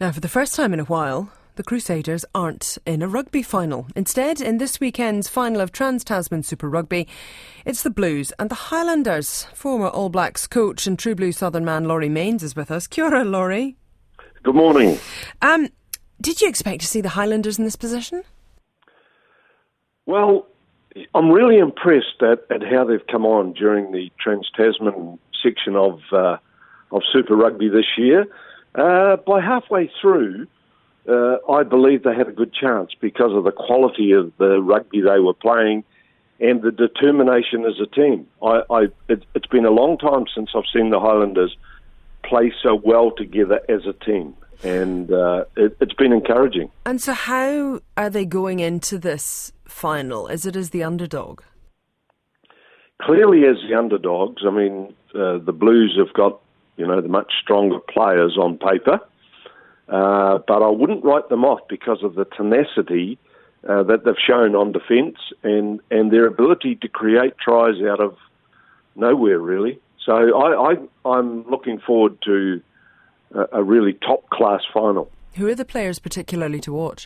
Now, for the first time in a while, the Crusaders aren't in a rugby final. Instead, in this weekend's final of Trans-Tasman Super Rugby, it's the Blues and the Highlanders. Former All Blacks coach and True Blue Southern man Laurie Mains is with us. Kia ora, Laurie. Good morning. Did you expect to see the Highlanders in this position? Well, I'm really impressed at how they've come on during the Trans-Tasman section of Super Rugby this year. By halfway through, I believe they had a good chance because of the quality of the rugby they were playing and the determination as a team. It's been a long time since I've seen the Highlanders play so well together as a team, and it's been encouraging. And so how are they going into this final? Is it as the underdog? Clearly as the underdogs. I mean, the Blues have got, the much stronger players on paper, but I wouldn't write them off because of the tenacity that they've shown on defence and their ability to create tries out of nowhere, really. So I'm looking forward to a really top-class final. Who are the players particularly to watch?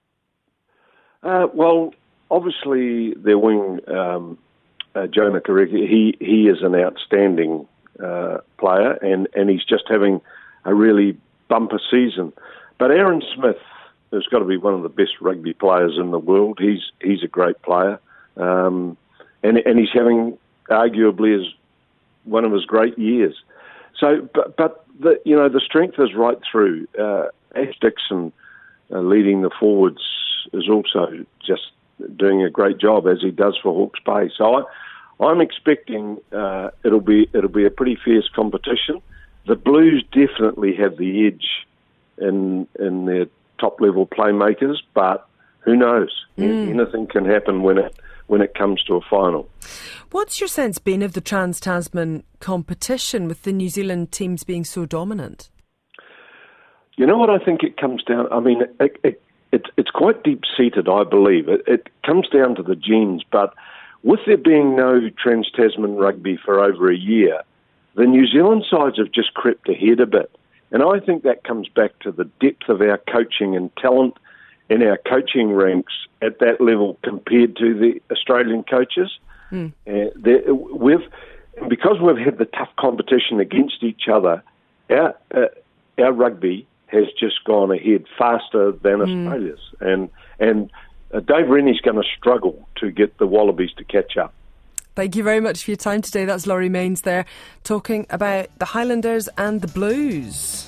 Well, obviously their wing, Joe Makariki, he is an outstanding player, and he's just having a really bumper season. But Aaron Smith has got to be one of the best rugby players in the world. He's a great player, and he's having arguably one of his great years. So, but the strength is right through. Ash Dixon leading the forwards is also just doing a great job, as he does for Hawke's Bay. So I'm expecting it'll be a pretty fierce competition. The Blues definitely have the edge in their top level playmakers, but who knows? Anything can happen when it comes to a final. What's your sense been of the Trans-Tasman competition with the New Zealand teams being so dominant? You know what I think it comes down? I mean, it's quite deep-seated, I believe. It comes down to the genes, but with there being no Trans-Tasman rugby for over a year, the New Zealand sides have just crept ahead a bit. And I think that comes back to the depth of our coaching and talent in our coaching ranks at that level compared to the Australian coaches. Because we've had the tough competition against each other, our rugby has just gone ahead faster than Australia's. And Dave Rennie's going to struggle to get the Wallabies to catch up. Thank you very much for your time today. That's Laurie Mains there, talking about the Highlanders and the Blues.